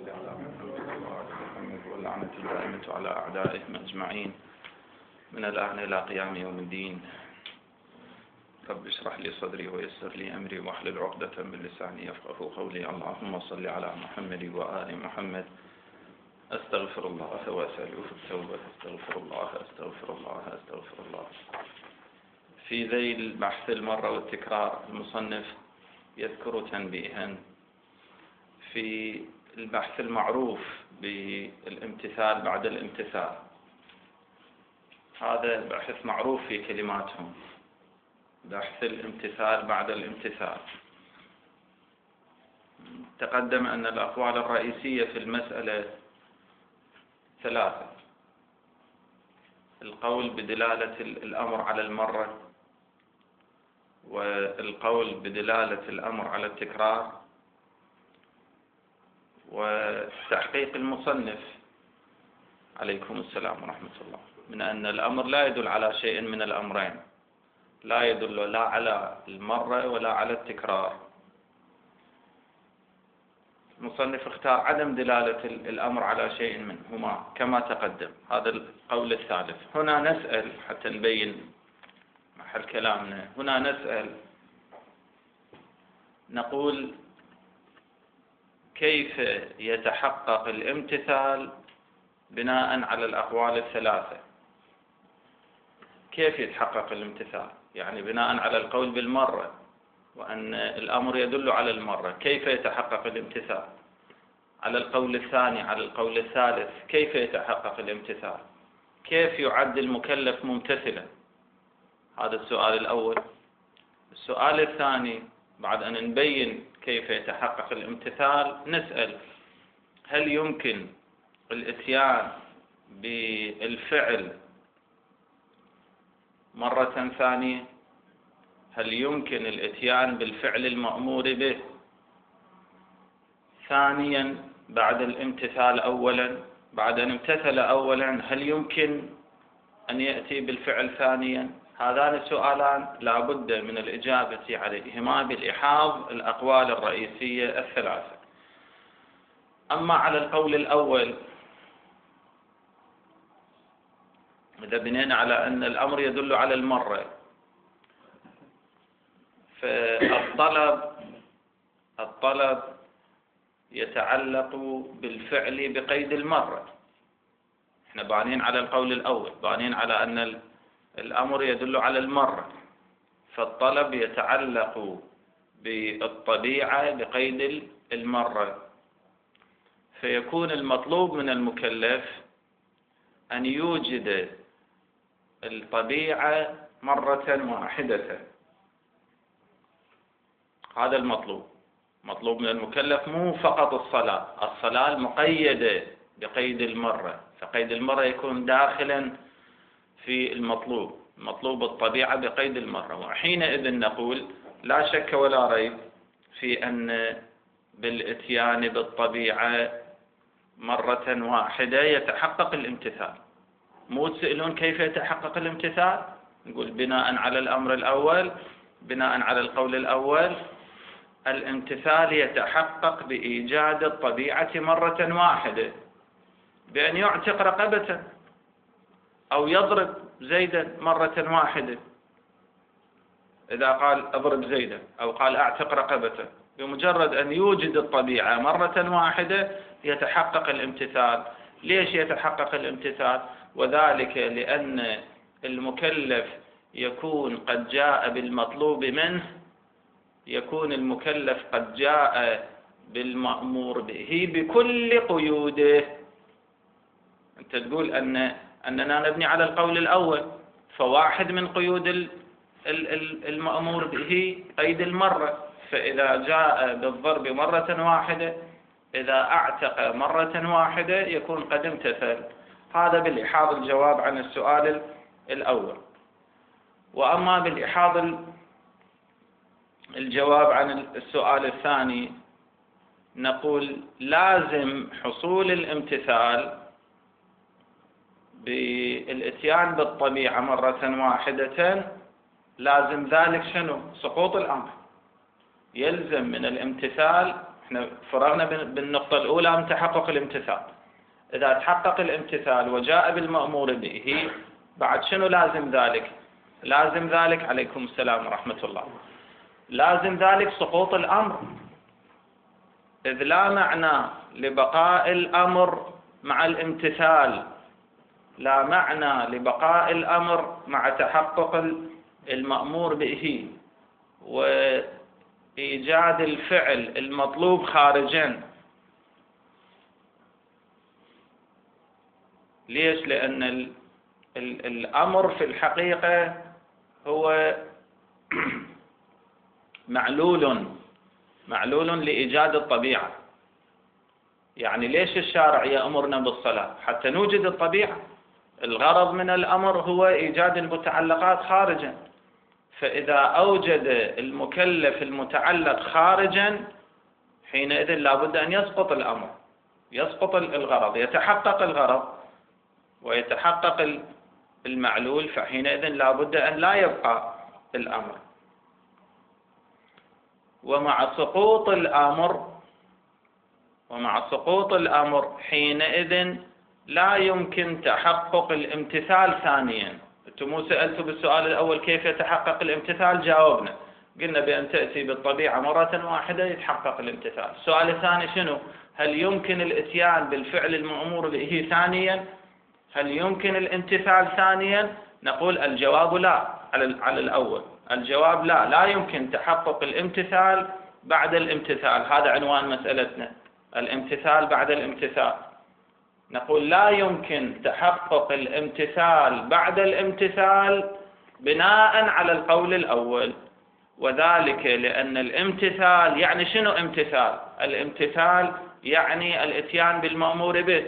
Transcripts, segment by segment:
صل على محمد وعلى محمد واللعنة الدائمة على أعدائهم أجمعين من الآن إلى قيام يوم الدين. رب اشرح لي صدري ويسر لي أمري واحلل عقدة من لساني يفقهوا قولي. اللهم صل على محمد وآل محمد. أستغفر الله وأسأله التوبة. أستغفر الله أستغفر الله أستغفر الله. في ذيل بحث المرة والتكرار المصنف يذكر تنبيها في البحث المعروف بالامتثال بعد الامتثال. هذا بحث معروف في كلماتهم، بحث الامتثال بعد الامتثال. تقدم أن الأقوال الرئيسية في المسألة ثلاثة: القول بدلالة الأمر على المرة، والقول بدلالة الأمر على التكرار، وتحقيق المصنف عليكم السلام ورحمة الله من أن الأمر لا يدل على شيء من الأمرين، لا يدل لا على المرة ولا على التكرار. المصنف اختار عدم دلالة الأمر على شيء منهما كما تقدم. هذا القول الثالث. هنا نسأل حتى نبين محل كلامنا. هنا نسأل نقول: كيف يتحقق الامتثال بناء على الأقوال الثلاثة؟ كيف يتحقق الامتثال؟ يعني بناء على القول بالمرة وأن الأمر يدل على المرة، كيف يتحقق الامتثال؟ على القول الثاني، على القول الثالث، كيف يتحقق الامتثال؟ كيف يعد المكلف ممتثلا؟ هذا السؤال الأول. السؤال الثاني بعد أن نبين كيف يتحقق الامتثال نسأل: هل يمكن الإتيان بالفعل مرة ثانية؟ هل يمكن الإتيان بالفعل المأمور به ثانيا بعد الامتثال أولا؟ بعد أن امتثل أولا هل يمكن أن يأتي بالفعل ثانيا؟ هذان السؤالان لا بد من الإجابة عليهما بالإحاض الأقوال الرئيسية الثلاثة. أما على القول الأول، إذا بنينا على أن الأمر يدل على المرة، فالطلب يتعلق بالفعل بقيد المرة. احنا بانين على القول الأول، بانين على أن الأمر يدل على المرة، فالطلب يتعلق بالطبيعة بقيد المرة، فيكون المطلوب من المكلف أن يوجد الطبيعة مرة واحدة. هذا المطلوب. مطلوب من المكلف مو فقط الصلاة المقيدة بقيد المرة، فقيد المرة يكون داخلا في مطلوب الطبيعة بقيد المرة. وحينئذ نقول لا شك ولا ريب في أن بالإتيان بالطبيعة مرة واحدة يتحقق الامتثال. مو تسألون كيف يتحقق الامتثال؟ نقول بناء على الأمر الأول، بناء على القول الأول، الامتثال يتحقق بإيجاد الطبيعة مرة واحدة، بأن يعتق رقبة أو يضرب زيدا مرة واحدة. إذا قال اضرب زيدا أو قال اعتق رقبته، بمجرد أن يوجد الطبيعة مرة واحدة يتحقق الامتثال. ليش يتحقق الامتثال؟ وذلك لأن المكلف يكون قد جاء بالمطلوب منه، يكون المكلف قد جاء بالمأمور به بكل قيوده. أنت تقول أننا نبني على القول الأول، فواحد من قيود المأمور به قيد المرة، فإذا جاء بالضرب مرة واحدة، إذا أعتق مرة واحدة يكون قد امتثل. هذا بالإحاض الجواب عن السؤال الأول. وأما بالإحاض الجواب عن السؤال الثاني، نقول لازم حصول الامتثال بالإتيان بالطبيعة مرة واحدة، لازم ذلك شنو؟ سقوط الأمر. يلزم من الامتثال احنا فرغنا بالنقطة الأولى من تحقق الامتثال. إذا تحقق الامتثال وجاء بالمأمور به، بعد شنو لازم ذلك؟ لازم ذلك، عليكم السلام ورحمة الله، لازم ذلك سقوط الأمر، إذ لا معنى لبقاء الأمر مع الامتثال، لا معنى لبقاء الأمر مع تحقق المأمور به وإيجاد الفعل المطلوب خارجا. ليش؟ لأن الأمر في الحقيقة هو معلول لإيجاد الطبيعة. يعني ليش الشارع يأمرنا بالصلاة؟ حتى نوجد الطبيعة. الغرض من الأمر هو إيجاد المتعلقات خارجا، فإذا أوجد المكلف المتعلق خارجا حينئذ لابد أن يسقط الأمر، يسقط الغرض، يتحقق الغرض ويتحقق المعلول، فحينئذ لابد أن لا يبقى الأمر. ومع سقوط الأمر حينئذ لا يمكن تحقق الامتثال ثانيا. أنتم مو سألتوا بالسؤال الأول كيف يتحقق الامتثال؟ جاوبنا، قلنا بأن تأتي بالطبيعة مرة واحدة يتحقق الامتثال. السؤال الثاني شنو؟ هل يمكن الاتيان بالفعل المأمور به ثانيا؟ هل يمكن الامتثال ثانيا؟ نقول الجواب لا على الأول. الجواب لا يمكن تحقق الامتثال بعد الامتثال. هذا عنوان مسألتنا، الامتثال بعد الامتثال. نقول لا يمكن تحقق الامتثال بعد الامتثال بناء على القول الأول، وذلك لأن الامتثال يعني شنو امتثال؟ الامتثال يعني الاتيان بالمأمور به،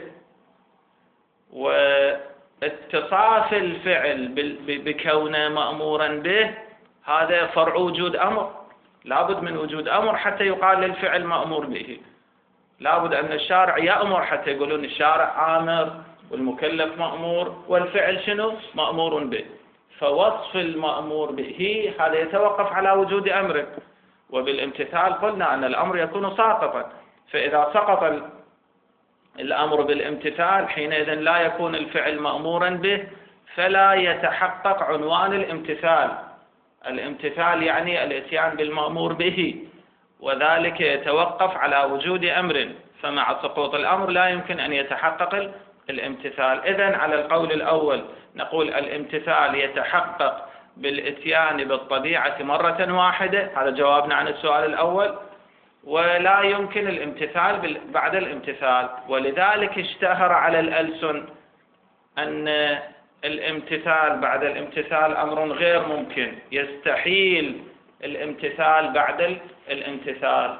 واتصاف الفعل بكونه مأمورا به هذا فرع وجود أمر. لابد من وجود أمر حتى يقال للفعل مأمور به. لابد أن الشارع يأمر حتى يقولون الشارع آمر والمكلف مأمور والفعل شنو؟ مأمور به. فوصف المأمور به هذا يتوقف على وجود أمر، وبالامتثال قلنا أن الأمر يكون ساقطا، فإذا سقط الأمر بالامتثال حينئذ لا يكون الفعل مأمورا به، فلا يتحقق عنوان الامتثال. الامتثال يعني الاتيان بالمأمور به، وذلك يتوقف على وجود أمر، فمع سقوط الأمر لا يمكن أن يتحقق الامتثال. إذن على القول الأول نقول الامتثال يتحقق بالاتيان بالطبيعة مرة واحدة، هذا جوابنا عن السؤال الأول، ولا يمكن الامتثال بعد الامتثال. ولذلك اشتهر على الألسن أن الامتثال بعد الامتثال أمر غير ممكن، يستحيل الامتثال بعد الامتثال،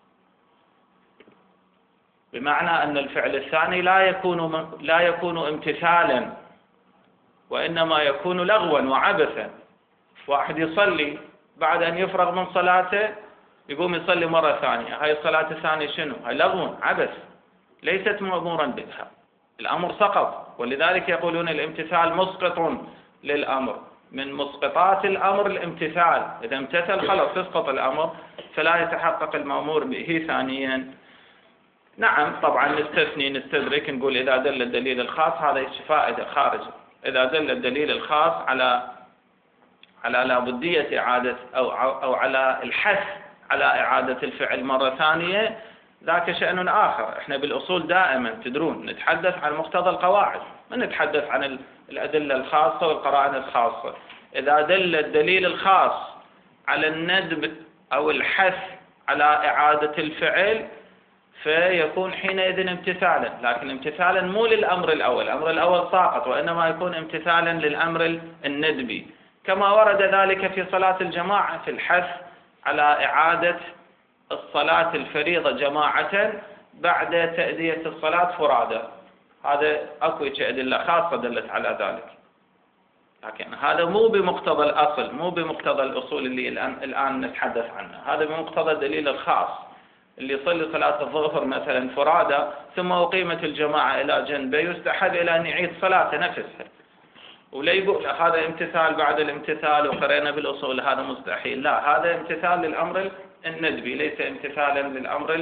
بمعنى أن الفعل الثاني لا يكون امتثالا، وإنما يكون لغوا وعبثا. واحد يصلي بعد أن يفرغ من صلاته يقوم يصلي مرة ثانية، هاي الصلاة الثانية شنو؟ هاي لغو عبث، ليست مأمورا بها، الأمر سقط. ولذلك يقولون الامتثال مسقط للأمر، من مسقطات الأمر الامتثال، إذا امتثل خلص يسقط الأمر فلا يتحقق المأمور به ثانيا. نعم طبعا نستدرك نقول إذا دل الدليل الخاص، هذا فائدة خارجة، إذا دل الدليل الخاص على لابدية إعادة أو على الحث على إعادة الفعل مرة ثانية، ذاك شأن آخر. احنا بالأصول دائما تدرون نتحدث عن مقتضى القواعد، ما نتحدث عن الأدلة الخاصة والقرائن الخاصة. إذا دل الدليل الخاص على الندب أو الحث على إعادة الفعل فيكون حينئذ امتثالا، لكن امتثالا مو للأمر الأول، الأمر الأول ساقط، وإنما يكون امتثالا للأمر الندبي، كما ورد ذلك في صلاة الجماعة في الحث على إعادة الصلاة الفريضة جماعة بعد تأدية الصلاة فرادى. هذا أكو أدلة خاصة دلت على ذلك، لكن هذا مو بمقتضى الأصل، مو بمقتضى الأصول اللي الآن نتحدث عنها، هذا بمقتضى الدليل الخاص. اللي يصلي صلاة الظهر مثلا فرادى ثم أقيمت الجماعة إلى جنبه يستحب إلى أن يعيد صلاة نفسها، ولا يقول هذا امتثال بعد الامتثال وقرأنا بالأصول هذا مستحيل. لا، هذا امتثال للأمر الندبي، ليس امتثالا للأمر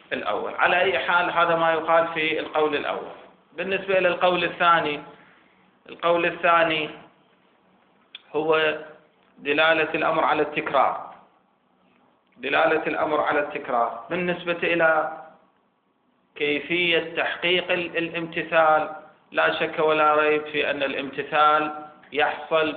الأول. على أي حال هذا ما يقال في القول الأول. بالنسبة للقول الثاني، القول الثاني هو دلالة الأمر على التكرار. دلالة الأمر على التكرار بالنسبة إلى كيفية تحقيق الامتثال، لا شك ولا ريب في أن الامتثال يحصل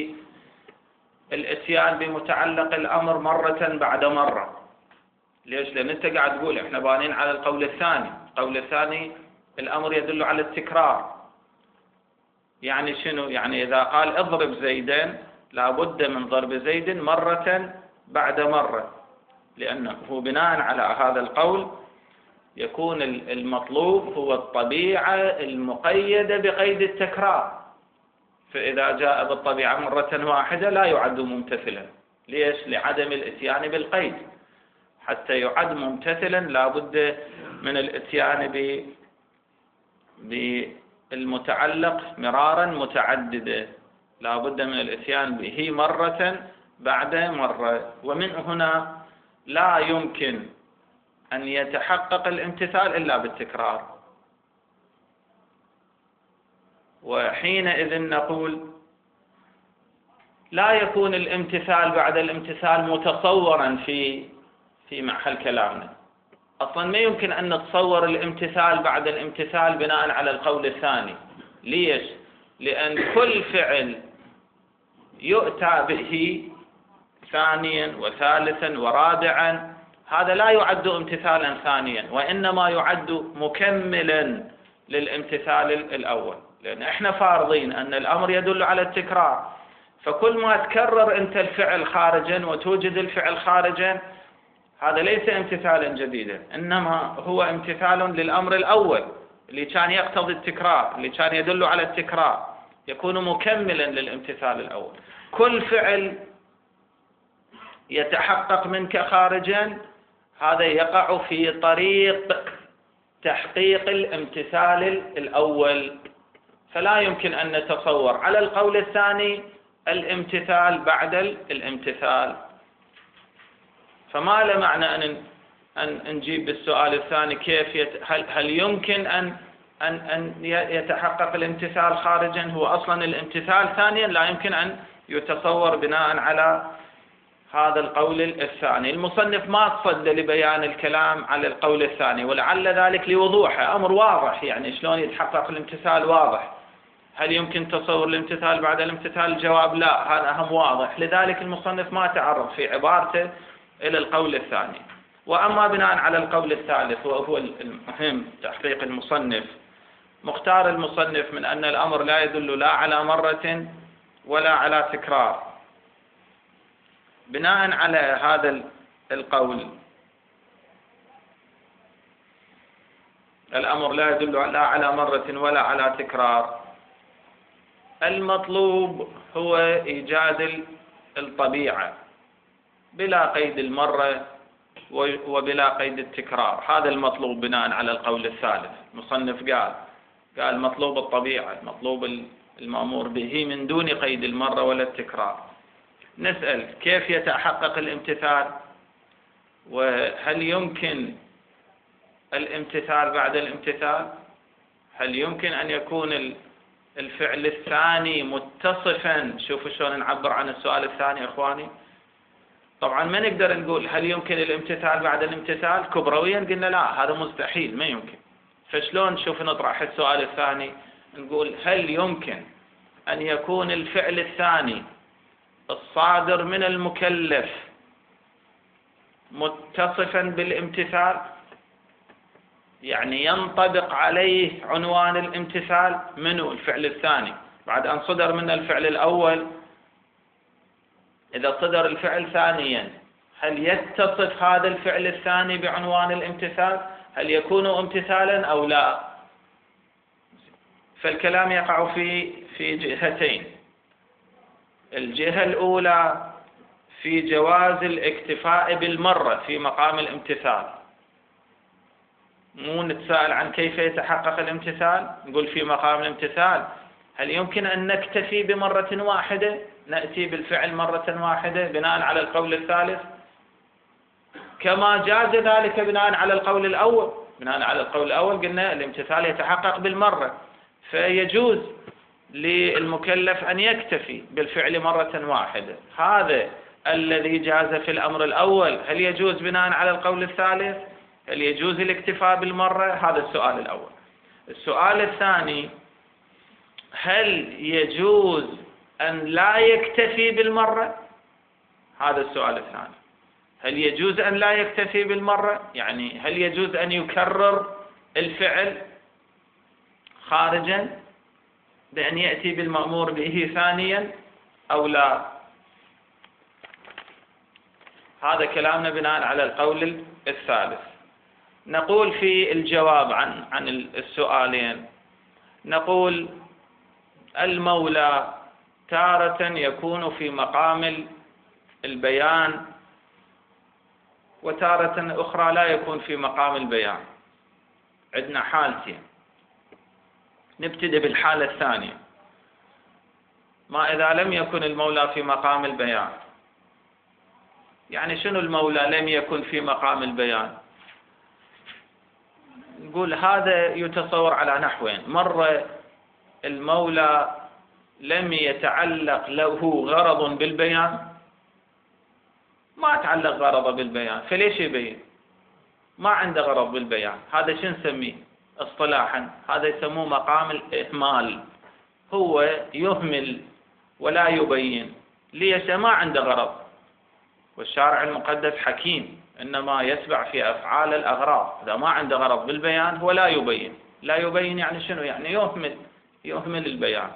بالاتيان بمتعلق الأمر مرة بعد مرة. ليش؟ لأن أنت قاعد تقول إحنا بانين على القول الثاني. القول الثاني الأمر يدل على التكرار. يعني شنو؟ يعني إذا قال اضرب زيدا لابد من ضرب زيد مرة بعد مرة، لأنه بناء على هذا القول يكون المطلوب هو الطبيعة المقيدة بقيد التكرار. فإذا جاء بالطبيعة مرة واحدة لا يعد ممتثلا. ليش؟ لعدم الاتيان بالقيد. حتى يعد ممتثلا لا بد من الاتيان بالمتعلق مرارا متعددة، لا بد من الاتيان به مرة بعد مرة. ومن هنا لا يمكن أن يتحقق الامتثال إلا بالتكرار. وحينئذ نقول لا يكون الامتثال بعد الامتثال متصورا في محل كلامنا. أصلا ما يمكن أن نتصور الامتثال بعد الامتثال بناء على القول الثاني. ليش؟ لأن كل فعل يؤتى به ثانيا وثالثا ورابعا هذا لا يعد امتثالا ثانيا، وإنما يعد مكملا للامتثال الأول، لأن احنا فارضين أن الأمر يدل على التكرار. فكل ما تكرر أنت الفعل خارجا وتوجد الفعل خارجا هذا ليس امتثالا جديدا، إنما هو امتثال للأمر الأول اللي كان يقتضي التكرار، اللي كان يدل على التكرار، يكون مكملا للامتثال الأول. كل فعل يتحقق منك خارجا هذا يقع في طريق تحقيق الامتثال الأول. فلا يمكن أن نتصور على القول الثاني الامتثال بعد الامتثال. فما له معنى أن نجيب بالسؤال الثاني كيف هل يمكن أن يتحقق الامتثال خارجا؟ هو أصلا الامتثال ثانيا لا يمكن أن يتصور بناء على هذا القول الثاني. المصنف ما قصد لبيان الكلام على القول الثاني، ولعل ذلك لوضوحه. أمر واضح، يعني شلون يتحقق الامتثال واضح. هل يمكن تصور الامتثال بعد الامتثال؟ الجواب لا، هذا أهم واضح. لذلك المصنف ما تعرض في عبارته إلى القول الثاني. وأما بناء على القول الثالث وهو المهم تحقيق المصنف، مختار المصنف من أن الأمر لا يدل لا على مرة ولا على تكرار. بناء على هذا القول الأمر لا يدل لا على مرة ولا على تكرار، المطلوب هو إيجاد الطبيعة بلا قيد المرة وبلا قيد التكرار. هذا المطلوب بناء على القول الثالث. المصنف قال مطلوب الطبيعة، مطلوب المأمور به من دون قيد المرة ولا التكرار. نسأل كيف يتحقق الامتثال؟ وهل يمكن الامتثال بعد الامتثال؟ هل يمكن أن يكون الفعل الثاني متصفا؟ شوفوا شلون نعبر عن السؤال الثاني إخواني. طبعا ما نقدر نقول هل يمكن الامتثال بعد الامتثال، كبرويا قلنا لا، هذا مستحيل ما يمكن. فشلون شوف نطرح السؤال الثاني نقول هل يمكن أن يكون الفعل الثاني الصادر من المكلف متصفا بالامتثال، يعني ينطبق عليه عنوان الامتثال منه الفعل الثاني بعد أن صدر من الفعل الأول. إذا صدر الفعل ثانيا هل يتصف هذا الفعل الثاني بعنوان الامتثال؟ هل يكون امتثالا أو لا؟ فالكلام يقع في جهتين. الجهة الأولى في جواز الاكتفاء بالمرة في مقام الامتثال. مو نتساءل عن كيف يتحقق الامتثال، نقول في مقام الامتثال هل يمكن أن نكتفي بمرة واحدة، نأتي بالفعل مرة واحدة بناء على القول الثالث؟ كما جاز ذلك بناء على القول الأول. بناء على القول الأول قلنا الامتثال يتحقق بالمرة، فيجوز للمكلف أن يكتفي بالفعل مرة واحدة. هذا الذي جاز في الأمر الأول، هل يجوز بناء على القول الثالث؟ هل يجوز الاكتفاء بالمرة؟ هذا السؤال الأول. السؤال الثاني، هل يجوز أن لا يكتفي بالمرة؟ هذا السؤال الثاني. هل يجوز أن لا يكتفي بالمرة؟ يعني هل يجوز أن يكرر الفعل خارجا بأن يأتي بالمأمور به ثانيا أو لا؟ هذا كلامنا بناء على القول الثالث. نقول في الجواب عن السؤالين، نقول المولى تارة يكون في مقام البيان، وتارة أخرى لا يكون في مقام البيان. عندنا حالتين. نبتدئ بالحالة الثانية. ما إذا لم يكن المولى في مقام البيان؟ يعني شنو المولى لم يكن في مقام البيان؟ نقول هذا يتصور على نحوين. مرة المولى لم يتعلق له غرض بالبيان، ما تعلق غرضه بالبيان، فليش يبين؟ ما عنده غرض بالبيان. هذا شو نسميه اصطلاحا؟ هذا يسموه مقام الإهمال. هو يهمل ولا يبين. ليش؟ ما عنده غرض. والشارع المقدس حكيم، إنما يتبع في أفعال الأغراض. إذا ما عنده غرض بالبيان هو لا يبين. لا يبين يعني شنو؟ يعني يهمل البيان.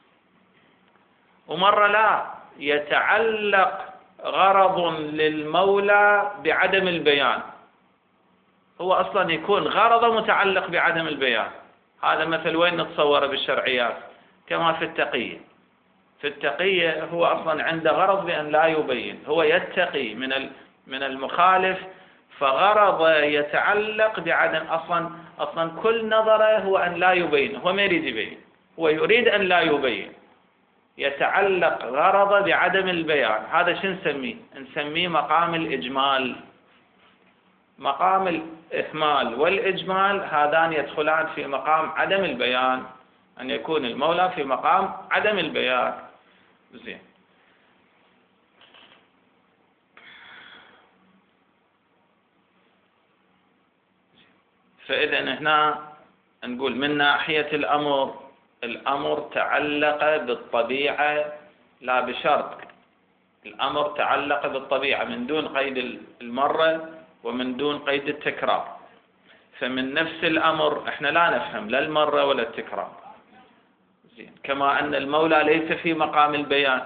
ومرة لا يتعلق غرض للمولى بعدم البيان، هو أصلا يكون غرضه متعلق بعدم البيان. هذا مثل وين نتصوره بالشرعيات؟ كما في التقية. في التقية هو أصلا عنده غرض بأن لا يبين، هو يتقي من المخالف، فغرض يتعلق بعدم. أصلا كل نظره هو أن لا يبين، هو ما يريد يبين، هو يريد أن لا يبين، يتعلق غرض بعدم البيان. هذا شو نسميه؟ نسميه مقام الإجمال. مقام الإهمال والإجمال هذان يدخلان في مقام عدم البيان، أن يكون المولى في مقام عدم البيان. زين. فإذا هنا نقول من ناحية الأمر تعلق بالطبيعة لا بشرط. الأمر تعلق بالطبيعة من دون قيد المرة ومن دون قيد التكرار. فمن نفس الأمر احنا لا نفهم لا المرة ولا التكرار. زين. كما أن المولى ليس في مقام البيان،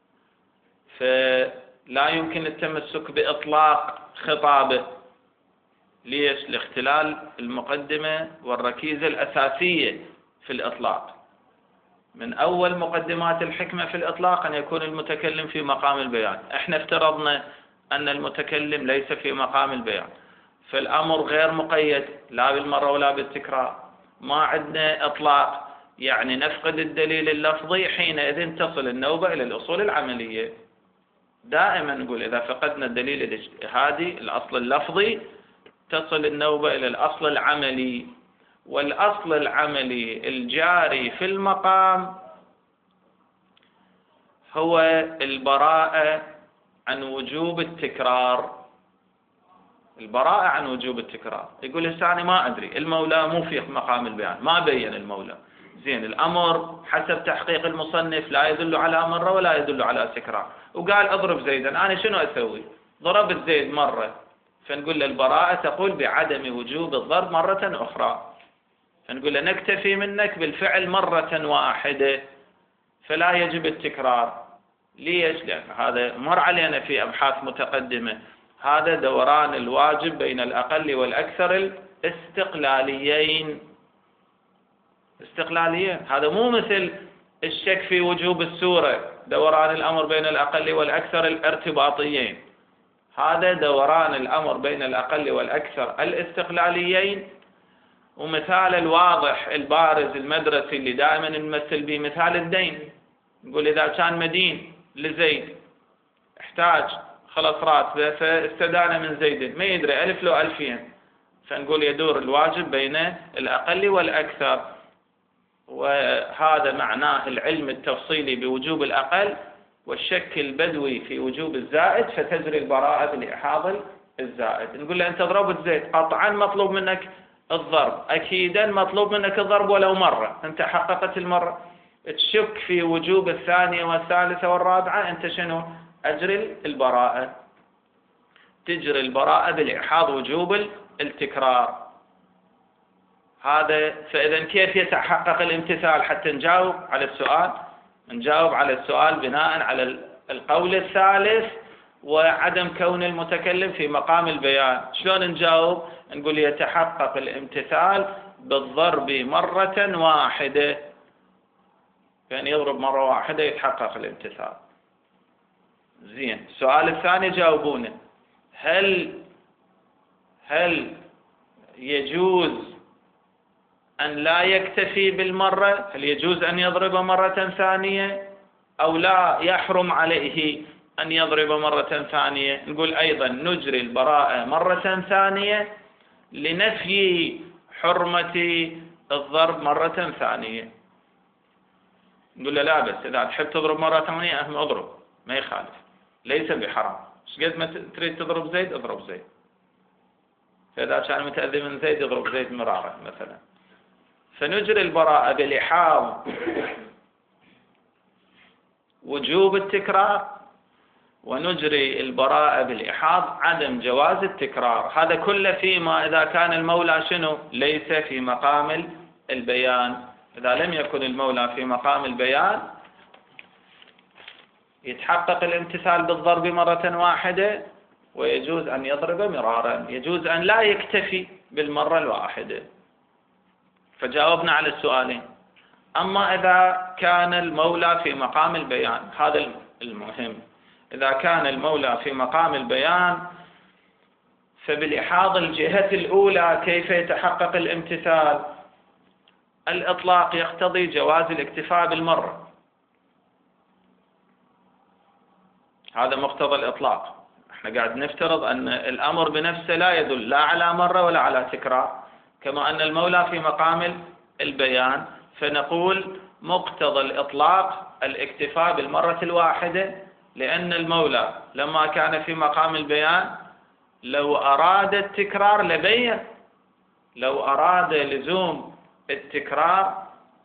فلا يمكن التمسك بإطلاق خطابه. ليش؟ لاختلال المقدمة والركيزة الأساسية في الإطلاق. من أول مقدمات الحكمة في الإطلاق أن يكون المتكلم في مقام البيان. احنا افترضنا أن المتكلم ليس في مقام البيان، فالأمر غير مقيد لا بالمرة ولا بالتكرار. ما عندنا إطلاق، يعني نفقد الدليل اللفظي. حينئذ تصل النوبة إلى الأصول العملية. دائما نقول إذا فقدنا الدليل الاجتهادي الأصل اللفظي تصل النوبة إلى الأصل العملي. والأصل العملي الجاري في المقام هو البراءة عن وجوب التكرار. البراءة عن وجوب التكرار. يقول الثاني ما أدري، المولى مو في مقام البيان، ما بين المولى. زين. الأمر حسب تحقيق المصنف لا يدل على مرة ولا يدل على تكرار. وقال اضرب زيدا، أنا شنو أسوي؟ ضربت زيد مرة، فنقول له البراءة تقول بعدم وجوب الضرب مرة أخرى. فنقول له نكتفي منك بالفعل مرة واحدة، فلا يجب التكرار. ليش؟ لأن هذا مر علينا في أبحاث متقدمة. هذا دوران الواجب بين الأقل والأكثر الاستقلاليين. هذا مو مثل الشك في وجوب السورة، دوران الأمر بين الأقل والأكثر الارتباطيين. هذا دوران الأمر بين الأقل والأكثر الاستقلاليين. ومثال الواضح البارز المدرسي اللي دائما نمثل به مثال الدين. نقول إذا كان مدين لزيد احتاج خلص راتبه فاستدان من زيد، ما يدري 1000 لو 2000، فنقول يدور الواجب بين الأقل والأكثر. وهذا معناه العلم التفصيلي بوجوب الأقل والشك البدوي في وجوب الزائد، فتجري البراءة بالإحاض الزائد. نقول له أنت ضربت زيد، قطعا مطلوب منك الضرب، أكيدا مطلوب منك الضرب ولو مرة، أنت حققت المرة. تشك في وجوب الثانية والثالثة والرابعة، أنت شنو؟ أجري البراءة. تجري البراءة بالإحاض وجوب التكرار. هذا فإذا كيف يتحقق الامتثال حتى نجاوب على السؤال؟ نجاوب على السؤال بناء على القول الثالث وعدم كون المتكلم في مقام البيان. شلون نجاوب؟ نقول يتحقق الامتثال بالضرب مرة واحدة، يعني يضرب مرة واحدة يتحقق الامتثال. زين، السؤال الثاني جاوبونه، هل يجوز أن لا يكتفي بالمرة؟ هل يجوز أن يضرب مرة ثانية أو لا يحرم عليه أن يضرب مرة ثانية؟ نقول أيضا نجري البراءة مرة ثانية لنفي حرمة الضرب مرة ثانية. نقول له لا بس إذا تحب تضرب مرة ثانية أهم أضرب، ما يخالف، ليس بحرام، قد ما تريد تضرب زيد اضرب زيد، فإذا كان متأذي من زيد يضرب زيد مرارة مثلا. فنجري البراءة بالإحاض وجوب التكرار، ونجري البراءة بالإحاض عدم جواز التكرار. هذا كله فيما إذا كان المولى شنو؟ ليس في مقام البيان. إذا لم يكن المولى في مقام البيان يتحقق الامتثال بالضرب مرة واحدة، ويجوز أن يضرب مرارا، يجوز أن لا يكتفي بالمرة الواحدة. فجاوبنا على السؤالين. أما إذا كان المولى في مقام البيان، هذا المهم، إذا كان المولى في مقام البيان فبالإحاض الجهة الأولى كيف يتحقق الامتثال؟ الإطلاق يقتضي جواز الاكتفاء بالمرة، هذا مقتضى الإطلاق. احنا قاعد نفترض أن الأمر بنفسه لا يدل لا على مرة ولا على تكرار، كما أن المولى في مقام البيان، فنقول مقتضى الإطلاق الاكتفاء بالمرة الواحدة، لأن المولى لما كان في مقام البيان لو أراد التكرار لبين، لو أراد لزوم التكرار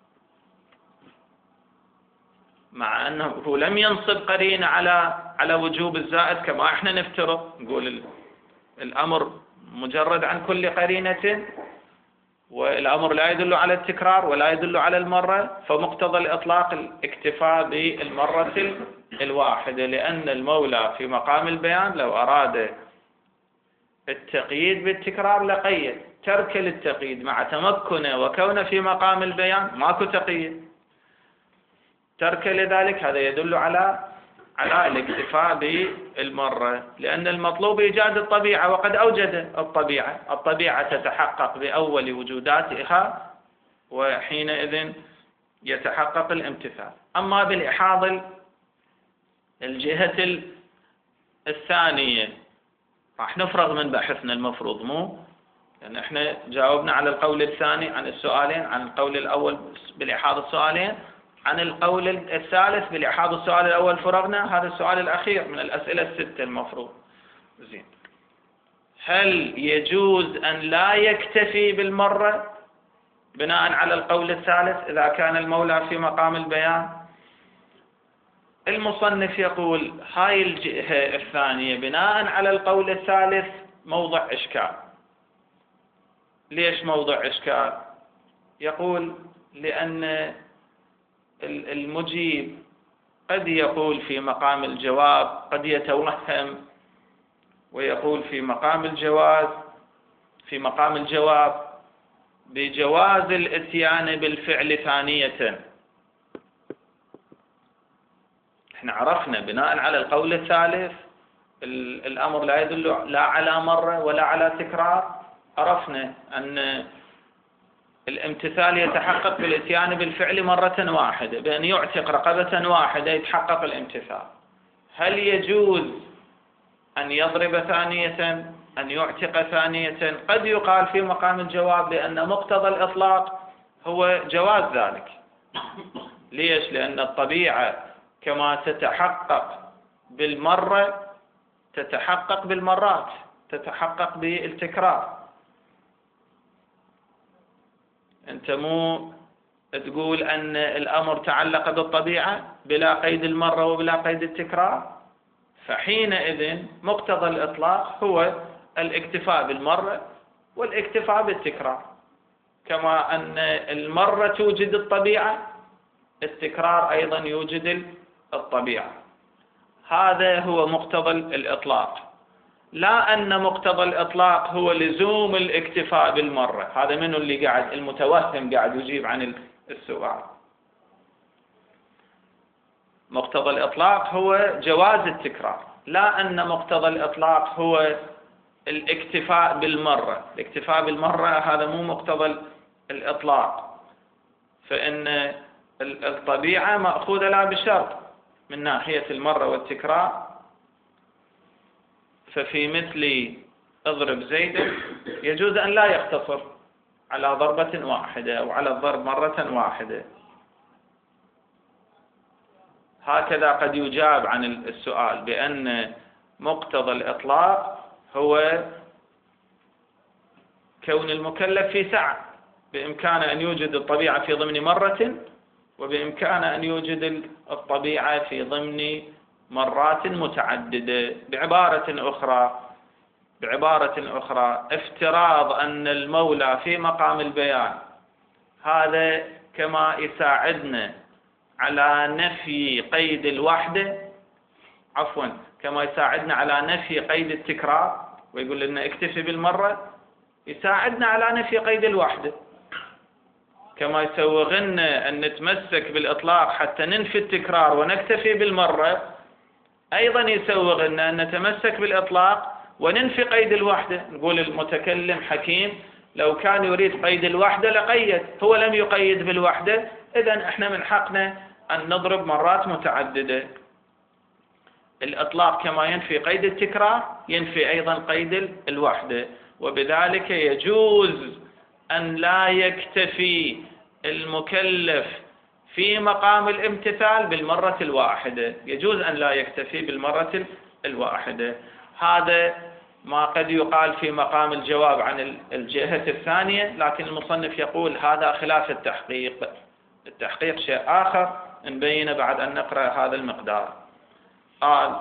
مع أنه لم ينصب قرين على وجوب الزائد كما احنا نفترض، نقول الأمر مجرد عن كل قرينة، والأمر لا يدل على التكرار ولا يدل على المرة، فمقتضى الإطلاق الاكتفاء بالمرة الواحدة، لأن المولى في مقام البيان لو أراد التقييد بالتكرار لقيد، ترك للتقييد مع تمكنه وكونه في مقام البيان ماكو تقييد، ترك لذلك هذا يدل على الاكتفاء بالمرة، لأن المطلوب إيجاد الطبيعة وقد أوجد الطبيعة تتحقق بأول وجوداتها، وحينئذ يتحقق الامتثال. أما بالإحاض الجهة الثانية راح نفرغ من بحثنا المفروض، مو لأن احنا جاوبنا على القول الثاني عن السؤالين، عن القول الأول بالإحاض السؤالين، عن القول الثالث بالإحاض السؤال الأول فرغنا، هذا السؤال الأخير من الأسئلة الستة المفروض. زين، هل يجوز أن لا يكتفي بالمرة بناء على القول الثالث إذا كان المولى في مقام البيان؟ المصنف يقول هاي الجهة الثانية بناء على القول الثالث موضع إشكال. ليش موضع إشكال؟ يقول لأن المجيب قد يقول في مقام الجواب، قد يتوهم ويقول في مقام الجواب بجواز الاتيان بالفعل ثانية. احنا عرفنا بناء على القول الثالث الأمر لا يدل لا على مرة ولا على تكرار، عرفنا أن الامتثال يتحقق بالاتيان بالفعل مرة واحدة، بأن يعتق رقبة واحدة يتحقق الامتثال. هل يجوز أن يضرب ثانية، أن يعتق ثانية. قد يقال في مقام الجواب بأن مقتضى الإطلاق هو جواز ذلك. ليش؟ لأن الطبيعة كما تتحقق بالمرة تتحقق بالمرات، تتحقق بالتكرار. أنت مو تقول أن الأمر تعلق بالطبيعة بلا قيد المرة وبلا قيد التكرار، فحينئذ مقتضى الإطلاق هو الاكتفاء بالمرة والاكتفاء بالتكرار. كما أن المرة توجد الطبيعة، التكرار أيضا يوجد الطبيعة. هذا هو مقتضى الإطلاق، لا أن مقتضى الإطلاق هو لزوم الاكتفاء بالمرة. هذا منه اللي قاعد المتوهم قاعد يجيب عن السؤال. مقتضى الإطلاق هو جواز التكرار، لا أن مقتضى الإطلاق هو الاكتفاء بالمرة. الاكتفاء بالمرة هذا مو مقتضى الإطلاق، فإن الطبيعة مأخوذة لا بشرط من ناحية المرة والتكرار. ففي مثل اضرب زيدا يجوز أن لا يقتصر على ضربة واحدة أو على الضرب مرة واحدة. هكذا قد يجاب عن السؤال بأن مقتضى الإطلاق هو كون المكلف في سعة، بإمكانه أن يوجد الطبيعة في ضمن مرة، وبإمكانه أن يوجد الطبيعة في ضمن مرات متعددة. بعبارة أخرى افتراض أن المولى في مقام البيان، هذا كما يساعدنا على نفي قيد الوحدة، كما يساعدنا على نفي قيد التكرار ويقول لنا اكتفي بالمرة، يساعدنا على نفي قيد الوحدة. كما يسوغنا أن نتمسك بالإطلاق حتى ننفي التكرار ونكتفي بالمرة، أيضا يسوغنا أن نتمسك بالإطلاق وننفي قيد الوحدة. نقول المتكلم حكيم، لو كان يريد قيد الوحدة لقيد، هو لم يقيد بالوحدة، إذن احنا من حقنا أن نضرب مرات متعددة. الإطلاق كما ينفي قيد التكرار ينفي أيضا قيد الوحدة، وبذلك يجوز أن لا يكتفي المكلف في مقام الامتثال بالمرة الواحدة، يجوز أن لا يكتفي بالمرة الواحدة. هذا ما قد يقال في مقام الجواب عن الجهة الثانية، لكن المصنف يقول هذا خلاف التحقيق. التحقيق شيء آخر نبين بعد أن نقرأ هذا المقدار. قال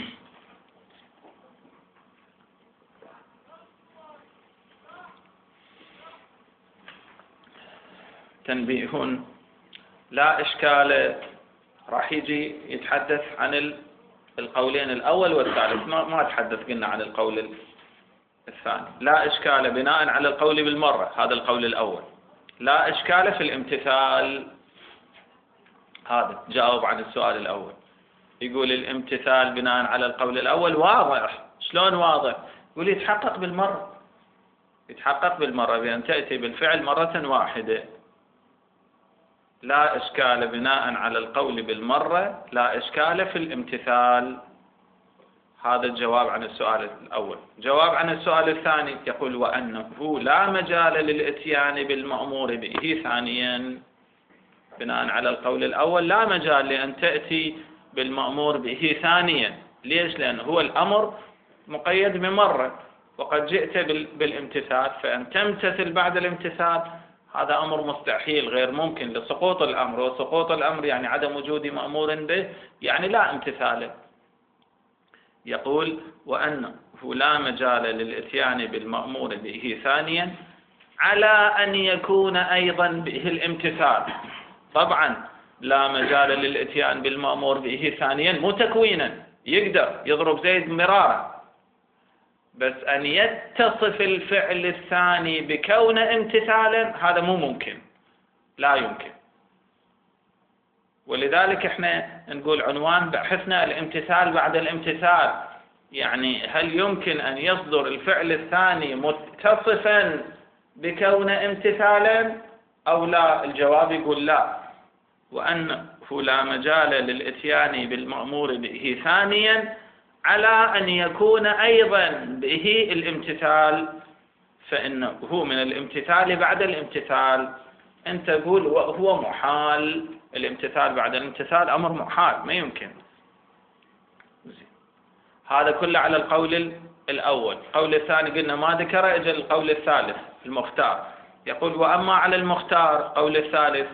تنبيه، لا إشكال. راح يجي يتحدث عن القولين الأول والثالث، ما تحدث قلنا عن القول الثاني. لا إشكال بناء على القول بالمرة، هذا القول الأول. لا إشكال في الامتثال، هذا جاوب عن السؤال الأول. يقول الامتثال بناء على القول الأول واضح. شلون واضح؟ يقول يتحقق بالمرة، يتحقق بالمرة بأن تأتي بالفعل مرة واحدة. لا إشكال بناء على القول بالمرة، لا إشكال في الامتثال. هذا الجواب عن السؤال الأول. جواب عن السؤال الثاني يقول وأنه لا مجال للإتيان بالمأمور به ثانيا. بناء على القول الأول لا مجال لأن تأتي بالمأمور به ثانيا. ليش؟ لأنه هو الأمر مقيد بمرة، وقد جئت بالامتثال، فأن تمتثل بعد الامتثال هذا أمر مستحيل غير ممكن لسقوط الأمر، وسقوط الأمر يعني عدم وجود مأمور به، يعني لا امتثاله. يقول وأنه لا مجال للإتيان بالمأمور به ثانيا على أن يكون أيضا به الامتثال. طبعا لا مجال للإتيان بالمأمور به ثانيا مو تكوينا، يقدر يضرب زيد مرارا، بس أن يتصف الفعل الثاني بكون امتثالا هذا مو ممكن، لا يمكن. ولذلك احنا نقول عنوان بحثنا الامتثال بعد الامتثال، يعني هل يمكن أن يصدر الفعل الثاني متصفا بكون امتثالا أو لا؟ الجواب يقول لا، وأنه لا مجال للإتيان بالمأمور به ثانيا على أن يكون أيضا به الامتثال، فإنه هو من الامتثال بعد الامتثال. أنت تقول هو محال، الامتثال بعد الامتثال أمر محال ما يمكن. هذا كله على القول الأول. القول الثاني قلنا ما ذكر، إجا القول الثالث المختار، يقول وأما على المختار قول الثالث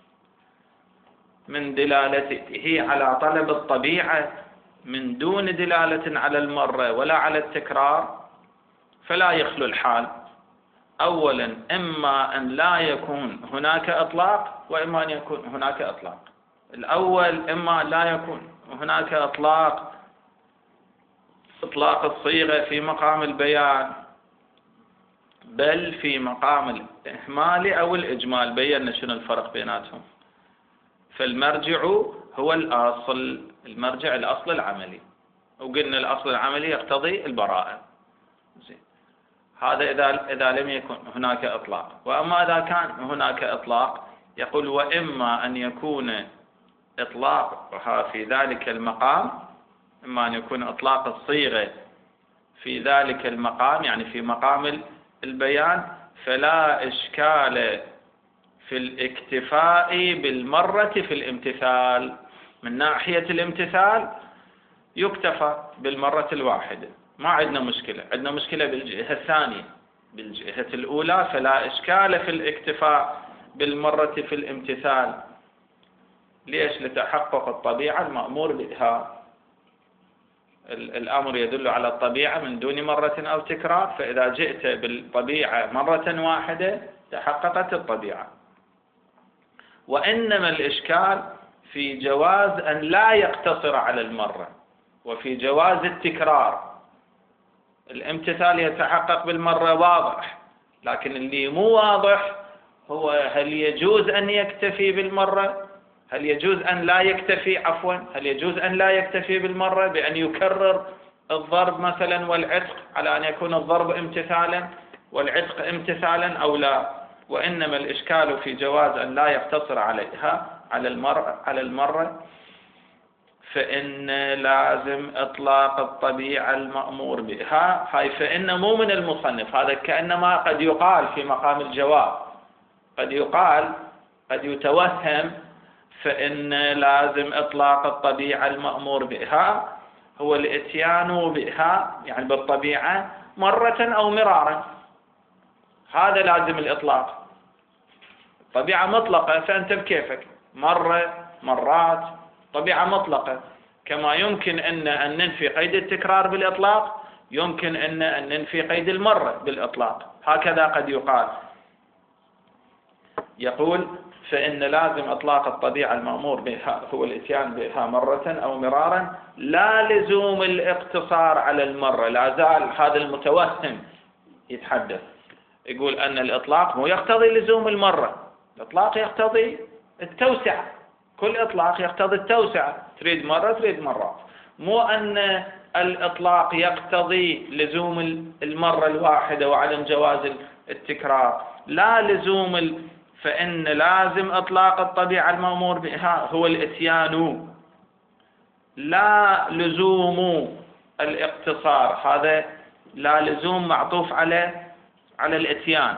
من دلالته على طلب الطبيعة من دون دلالة على المرة ولا على التكرار، فلا يخلو الحال. أولا إما أن لا يكون هناك إطلاق وإما أن يكون هناك إطلاق. الأول إما لا يكون هناك إطلاق الصيغة في مقام البيان بل في مقام الإهمال أو الإجمال. بينا شنو الفرق بيناتهم. فالمرجع هو الأصل، المرجع الأصل العملي، وقلنا الأصل العملي يقتضي البراءة. هذا إذا لم يكن هناك إطلاق. وأما إذا كان هناك إطلاق يقول وإما أن يكون إطلاقها في ذلك المقام، إما أن يكون إطلاق الصيغة في ذلك المقام يعني في مقام البيان، فلا إشكال في الاكتفاء بالمرة في الامتثال. من ناحية الامتثال يكتفى بالمرة الواحدة، ما عندنا مشكلة. عندنا مشكلة بالجهة الثانية. بالجهة الأولى فلا إشكال في الاكتفاء بالمرة في الامتثال. ليش؟ لتحقق الطبيعة المأمور بها. الأمر يدل على الطبيعة من دون مرة أو تكرار، فإذا جئت بالطبيعة مرة واحدة تحققت الطبيعة. وإنما الإشكال في جواز أن لا يقتصر على المرة، وفي جواز التكرار. الامتثال يتحقق بالمرة واضح، لكن اللي مو واضح هو هل يجوز أن يكتفي بالمرة، هل يجوز أن لا يكتفي، هل يجوز أن لا يكتفي بالمرة بأن يكرر الضرب مثلا والعتق على أن يكون الضرب امتثالا والعتق امتثالا أو لا. وإنما الإشكال في جواز أن لا يقتصر عليها على المرة، فإن لازم إطلاق الطبيعة المأمور بها. هاي فإن مو من المصنف، هذا كأنما قد يقال في مقام الجواب، قد يتوهم. فإن لازم إطلاق الطبيعة المأمور بها هو الإتيان بها يعني بالطبيعة مرة أو مرارا. هذا لازم الإطلاق. طبيعة مطلقة فأنت بكيفك، مرة مرات، طبيعة مطلقة. كما يمكن أن ننفي قيد التكرار بالإطلاق، يمكن أن ننفي قيد المرة بالإطلاق. هكذا قد يقال. يقول فإن لازم إطلاق الطبيعة المأمور بها هو الإتيان بها مرة أو مرارا، لا لزوم الاقتصار على المرة. لا زال هذا المتوهم يتحدث، يقول أن الإطلاق مو يقتضي لزوم المرة، الإطلاق يقتضي التوسعة، كل إطلاق يقتضي التوسعة، تريد مرة تريد مرات. مو أن الإطلاق يقتضي لزوم المرة الواحدة وعدم جواز التكرار. لا لزوم فإن لازم إطلاق الطبيعة المأمور بها هو الإتيان، لا لزوم الاقتصار. هذا لا لزوم معطوف على الإتيان.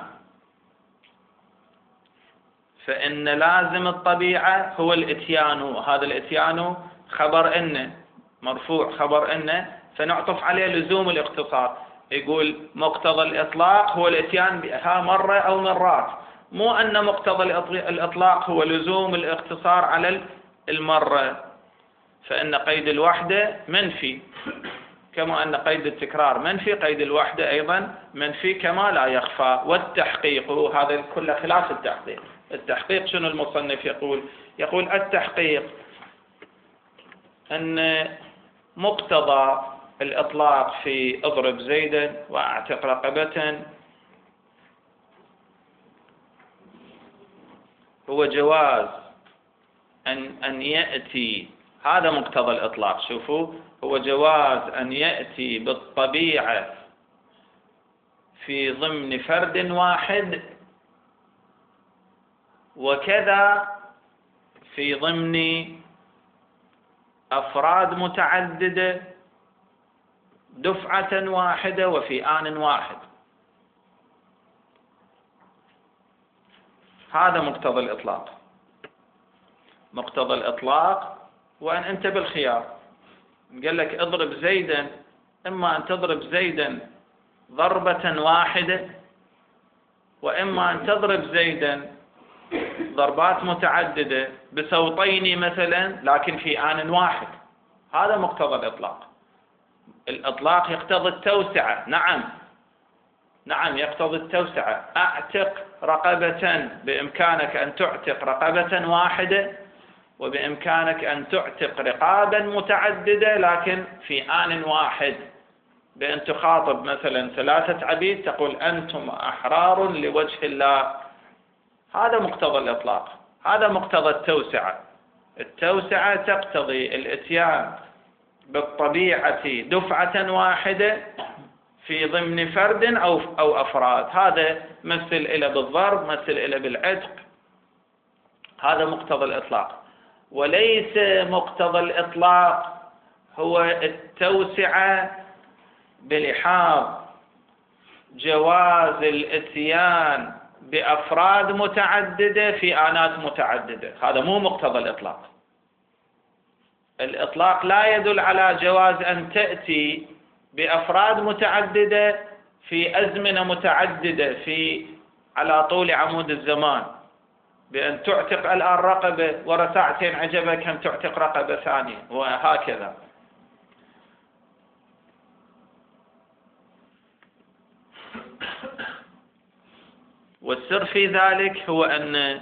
فإن لازم الطبيعة هو الإتيان، هذا الإتيان خبر إن مرفوع، خبر إن، فنعطف عليه لزوم الاقتصار. يقول مقتضى الإطلاق هو الإتيان بها مرة أو مرات، مو أن مقتضى الإطلاق هو لزوم الاقتصار على المرة. فإن قيد الوحدة منفي كما أن قيد التكرار منفي، قيد الوحدة أيضا منفي كما لا يخفى. والتحقيق هذا كله خلاف التحقيق. التحقيق شنو المصنف يقول التحقيق أن مقتضى الإطلاق في اضرب زيدا واعتق رقبة هو جواز أن يأتي، هذا مقتضى الإطلاق. شوفوا، هو جواز أن يأتي بالطبيعة في ضمن فرد واحد، وكذا في ضمن أفراد متعددة، دفعة واحدة وفي آن واحد. هذا مقتضى الإطلاق. مقتضى الإطلاق وأن أنت بالخيار، قال لك اضرب زيدا، إما أن تضرب زيدا ضربة واحدة، وإما أن تضرب زيدا ضربات متعددة بصوتين مثلا لكن في آن واحد. هذا مقتضى الإطلاق. الإطلاق يقتضي التوسعة. نعم يقتضي التوسعة. أعتق رقبة، بإمكانك أن تعتق رقبة واحدة، وبإمكانك أن تعتق رقابا متعددة لكن في آن واحد، بأن تخاطب مثلا 3 عبيد تقول أنتم أحرار لوجه الله. هذا مقتضى الإطلاق. هذا مقتضى التوسعة. التوسعة تقتضي الإتيان بالطبيعة دفعة واحدة في ضمن فرد أو أفراد. هذا مثل إلى بالضرب، مثل إلى بالعتق. هذا مقتضى الإطلاق. وليس مقتضى الإطلاق هو التوسعة بلحاظ جواز الإتيان بأفراد متعددة في آنات متعددة. هذا مو مقتضى الإطلاق. الإطلاق لا يدل على جواز أن تأتي بأفراد متعددة في أزمنة متعددة على طول عمود الزمان، بأن تعتق الآن رقبة ورا ساعتين عجبك هم تعتق رقبة ثانية وهكذا. والسر في ذلك هو أن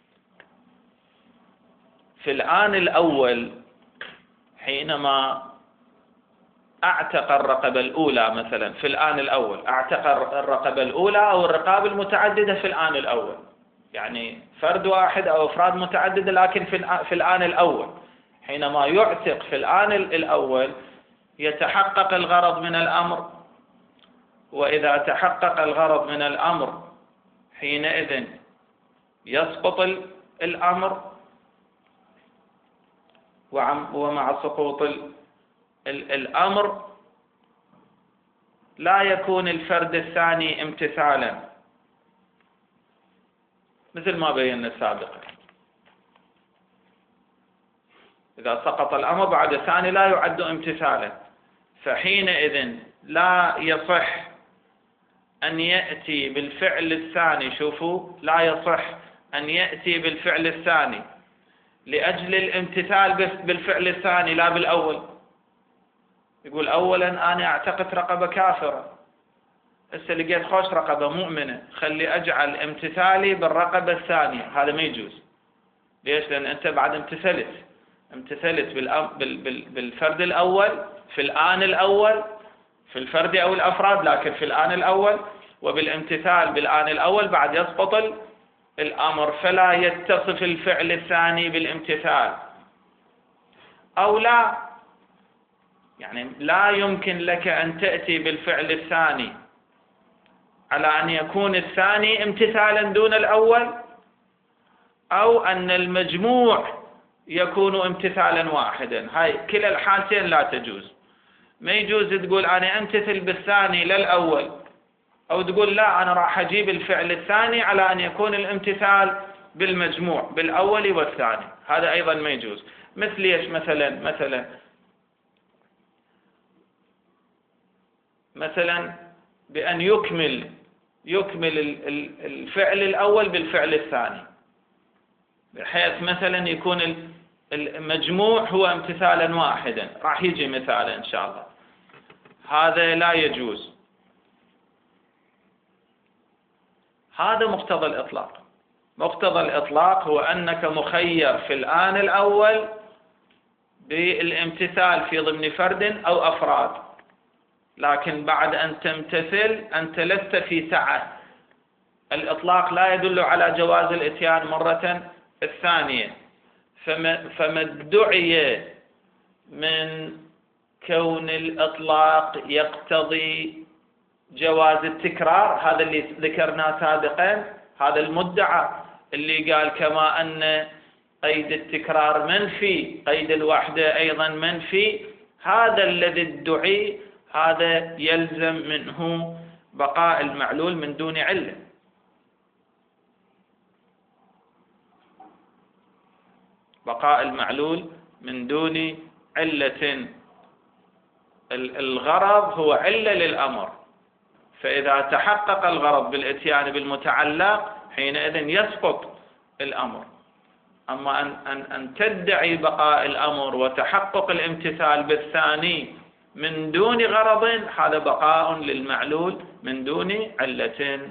في الآن الأول حينما أعتق الرقبة الأولى مثلا، في الآن الأول أعتق الرقبة الأولى أو الرقاب المتعددة في الآن الأول، يعني فرد واحد أو أفراد متعددة لكن في الآن الأول. حينما يعتق في الآن الأول يتحقق الغرض من الأمر، وإذا تحقق الغرض من الأمر حينئذ يسقط الأمر، ومع سقوط الأمر لا يكون الفرد الثاني امتثالا، مثل ما بينا سابقا. إذا سقط الأمر بعد الثاني لا يعد امتثالا، فحينئذ لا يصح أن يأتي بالفعل الثاني. شوفوا، لا يصح أن يأتي بالفعل الثاني لأجل الامتثال بالفعل الثاني لا بالأول. يقول أولا أنا اعتقدت رقبة كافرة، هسه لقيت خوش رقبة مؤمنة، خلي أجعل امتثالي بالرقبة الثانية. هذا ما يجوز. ليش؟ لأن أنت بعد امتثلت بالفرد الأول في الآن الأول، في الفرد أو الأفراد لكن في الآن الأول، وبالامتثال بالآن الأول بعد يسقط الأمر، فلا يتصف الفعل الثاني بالامتثال. أو لا، يعني لا يمكن لك أن تأتي بالفعل الثاني على أن يكون الثاني امتثالا دون الأول، أو أن المجموع يكون امتثالا واحدا. هاي كلا الحالتين لا تجوز. ما يجوز تقول أنا امتثل بالثاني للأول، أو تقول لا أنا راح أجيب الفعل الثاني على أن يكون الامتثال بالمجموع بالأول والثاني. هذا أيضا ما يجوز. مثل إيش؟ مثلا بأن يكمل الفعل الأول بالفعل الثاني، بحيث مثلا يكون المجموع هو امتثالا واحدا. راح يجي مثالا إن شاء الله. هذا لا يجوز. هذا مقتضى الإطلاق. مقتضى الإطلاق هو أنك مخير في الآن الأول بالامتثال في ضمن فرد أو أفراد، لكن بعد أن تمتثل أنت لست في سعة. الإطلاق لا يدل على جواز الإتيان مرة الثانية. فما ادعي من كون الإطلاق يقتضي جواز التكرار، هذا اللي ذكرناه سابقا، هذا المدعى اللي قال كما أن قيد التكرار منفي قيد الوحدة أيضا منفي. هذا الذي ادعي هذا يلزم منه بقاء المعلول من دون علة. بقاء المعلول من دون علة. الغرض هو علة للأمر، فإذا تحقق الغرض بالإتيان بالمتعلق حينئذ يسقط الأمر. أما أن تدعي بقاء الأمر وتحقق الامتثال بالثاني من دون غرض، هذا بقاء للمعلول من دون علة.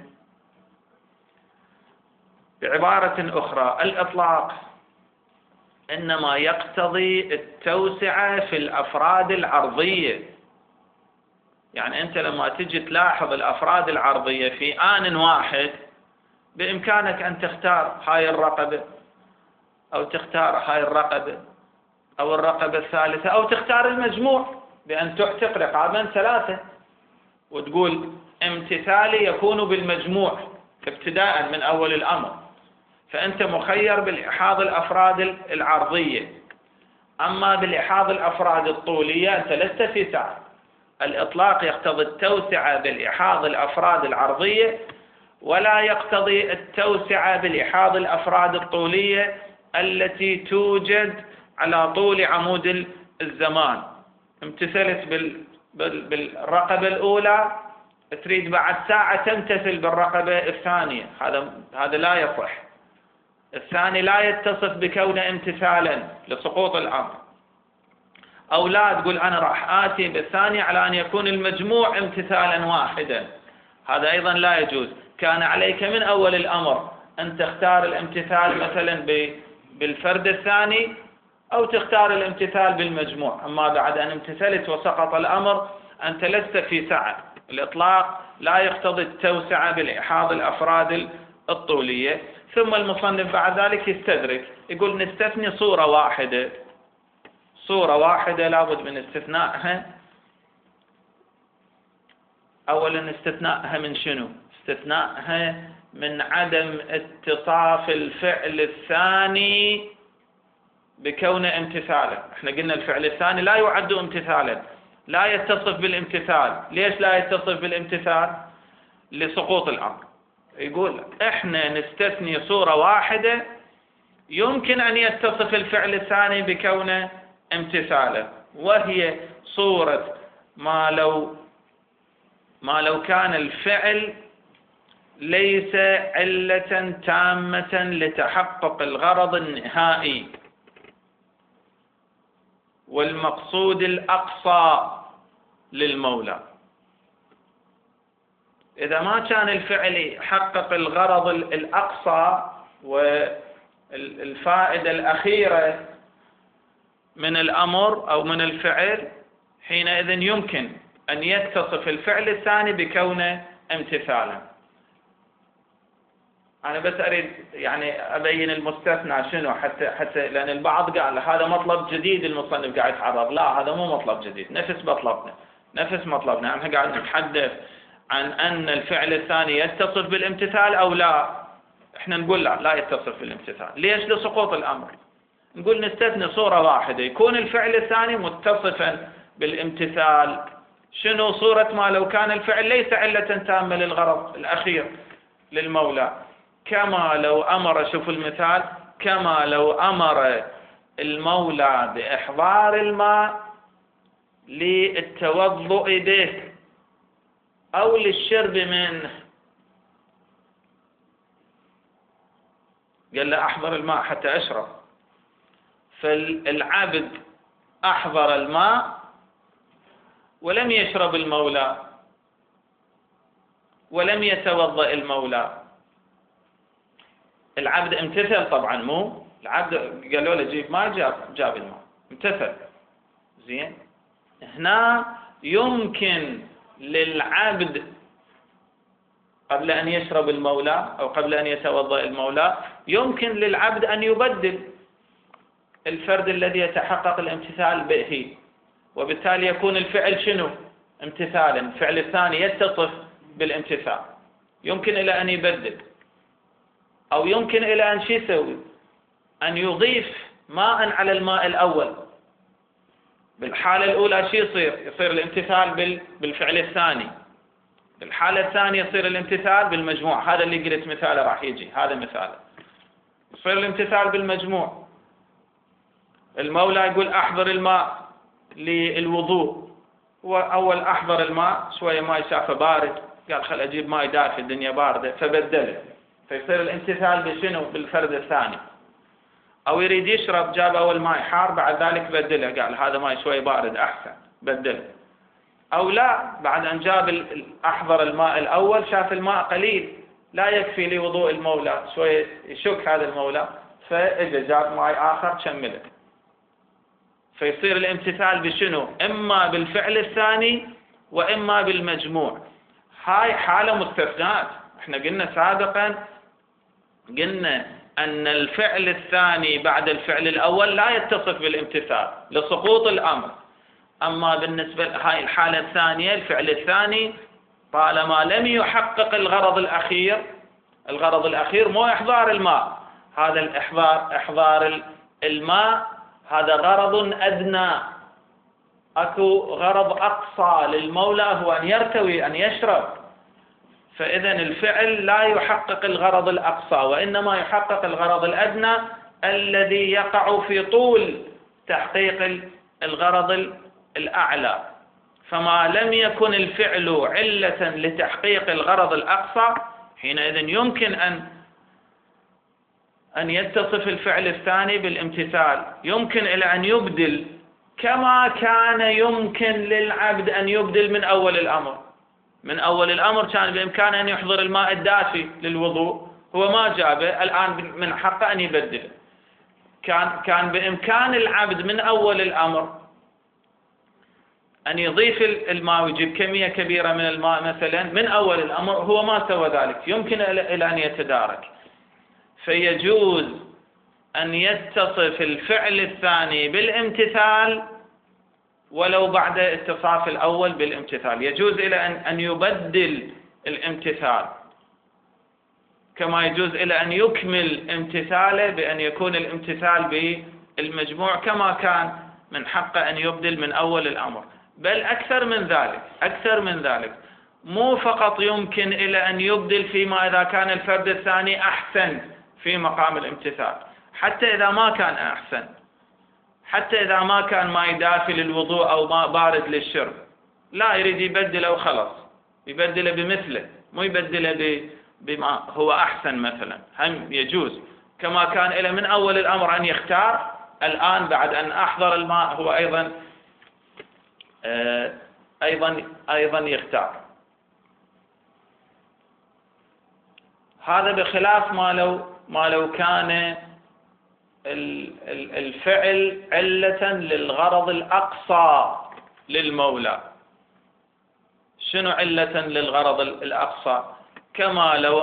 بعبارة أخرى، الإطلاق إنما يقتضي التوسعة في الأفراد العرضية. يعني أنت لما تجي تلاحظ الأفراد العرضية في آن واحد، بإمكانك أن تختار هاي الرقبة أو تختار هاي الرقبة أو الرقبة الثالثة أو تختار المجموع بأن تعتق رقابا 3 وتقول امتثالي يكون بالمجموع ابتداء من أول الأمر. فأنت مخير بالإحاض الأفراد العرضية. أما بالإحاض الأفراد الطولية أنت لست في سعة. الإطلاق يقتضي التوسعة بالإحاض الأفراد العرضية، ولا يقتضي التوسعة بالإحاض الأفراد الطولية التي توجد على طول عمود الزمان. امتثلت بالرقبة الأولى، تريد بعد ساعة تمتثل بالرقبة الثانية، هذا لا يصح. الثاني لا يتصف بكونه امتثالا لسقوط الأمر. أو لا تقول أنا راح آتي بالثاني على أن يكون المجموع امتثالا واحدا، هذا أيضا لا يجوز. كان عليك من أول الأمر أن تختار الامتثال مثلا بالفرد الثاني أو تختار الامتثال بالمجموع. أما بعد أن امتثلت وسقط الأمر أنت لست في سعة. الإطلاق لا يقتضي التوسعة بالإحاض الأفراد الطولية. ثم المصنف بعد ذلك يستدرك، يقول نستثني صورة واحدة لابد من استثنائها. أولا استثنائها من شنو؟ استثنائها من عدم اتصاف الفعل الثاني بكون امتثالا. احنا قلنا الفعل الثاني لا يعد امتثالا، لا يتصف بالامتثال. ليش لا يتصف بالامتثال؟ لسقوط الأمر. يقول احنا نستثني صورة واحدة يمكن أن يتصف الفعل الثاني بكونه امتثالا، وهي صورة ما لو كان الفعل ليس علة تامة لتحقق الغرض النهائي والمقصود الأقصى للمولى. إذا ما كان الفعل يحقق الغرض الأقصى والفائدة الأخيرة من الأمر أو من الفعل، حينئذ يمكن أن يتصف الفعل الثاني بكونه امتثالا. أنا بس أريد يعني أبين المستثنى شنو، حتى لأن البعض قال هذا مطلب جديد المصنف قاعد يتعرض. لا، هذا مو مطلب جديد، نفس مطلبنا. احنا قاعد نتحدث عن أن الفعل الثاني يتصف بالامتثال أو لا. احنا نقول لا يتصف بالامتثال. ليش؟ لسقوط الأمر. نقول نستثني صورة واحدة يكون الفعل الثاني متصفا بالامتثال. شنو صورة ما لو كان الفعل ليس علة تامة للغرض الأخير للمولى؟ كما لو أمر، شوف المثال، كما لو أمر المولى بإحضار الماء للتوضؤ به أو للشرب منه. قال له أحضر الماء حتى أشرب، فالعبد أحضر الماء ولم يشرب المولى ولم يتوضأ المولى. العبد امتثل طبعا، مو العبد قالوا له جيب ماء، جاب الماء، امتثل. زين، هنا يمكن للعبد قبل أن يشرب المولى أو قبل أن يتوضأ المولى، يمكن للعبد أن يبدل الفرد الذي يتحقق الامتثال به، وبالتالي يكون الفعل شنو؟ امتثالا. الفعل الثاني يتصف بالامتثال. يمكن إلى أن يبدل، أو يمكن إلى أن شو يسوي؟ أن يضيف ماء على الماء الأول. بالحالة الأولى شو يصير الامتثال بالفعل الثاني. بالحالة الثانية يصير الامتثال بالمجموع. هذا اللي قلت مثاله راح يجي، هذا مثاله. يصير الامتثال بالمجموع. المولى يقول أحضر الماء للوضوء، وأول أحضر الماء شوية ماء شافه بارد، قال خل أجيب ماء دافئ الدنيا باردة فبدله، فيصير الامتثال بشنو؟ بالفرد الثاني. أو يريد يشرب، جاب أول ماء حار بعد ذلك بدله، قال هذا ماء شوي بارد أحسن بدله. أو لا، بعد أن جاب أحضر الماء الأول شاف الماء قليل لا يكفي لوضوء المولى، شوي يشك هذا المولى فإجا جاب ماء آخر كمله. فيصير الامتثال بشنو؟ إما بالفعل الثاني وإما بالمجموع. هاي حالة مستثنات. احنا قلنا سابقا أن الفعل الثاني بعد الفعل الأول لا يتصف بالامتثال لسقوط الأمر. أما بالنسبة لهاي الحالة الثانية، الفعل الثاني طالما لم يحقق الغرض الأخير مو إحضار الماء، هذا إحضار الماء هذا غرض أدنى. أكو غرض أقصى للمولى هو أن يرتوي، أن يشرب. فإذا الفعل لا يحقق الغرض الأقصى، وإنما يحقق الغرض الأدنى الذي يقع في طول تحقيق الغرض الأعلى. فما لم يكن الفعل علة لتحقيق الغرض الأقصى حينئذ يمكن أن يتصف الفعل الثاني بالامتثال. يمكن إلى أن يبدل كما كان يمكن للعبد أن يبدل من أول الأمر. من أول الأمر كان بإمكانه أن يحضر الماء الدافئ للوضوء، هو ما جابه، الآن من حقه أن يبدله. كان بإمكان العبد من أول الأمر أن يضيف الماء ويجيب كمية كبيرة من الماء مثلا من أول الأمر، هو ما سوى ذلك، يمكن إلى أن يتدارك. فيجوز أن يتصف الفعل الثاني بالامتثال ولو بعد اتصاف الأول بالامتثال. يجوز إلى أن يبدل الامتثال، كما يجوز إلى أن يكمل امتثاله بأن يكون الامتثال بالمجموع كما كان من حقه أن يبدل من أول الأمر. بل أكثر من ذلك، مو فقط يمكن إلى أن يبدل فيما إذا كان الفرد الثاني أحسن في مقام الامتثال، حتى إذا ما كان أحسن، حتى إذا ما كان ماء دافئ للوضوء أو ماء بارد للشرب، لا يريد يبدله وخلص، يبدله بمثله، مو يبدله بما هو أحسن مثلا. هم يجوز كما كان إلى من أول الأمر أن يختار، الآن بعد أن أحضر الماء هو أيضا يختار. هذا بخلاف ما لو كان الفعل علة للغرض الأقصى للمولى. شنو علة للغرض الأقصى؟ كما لو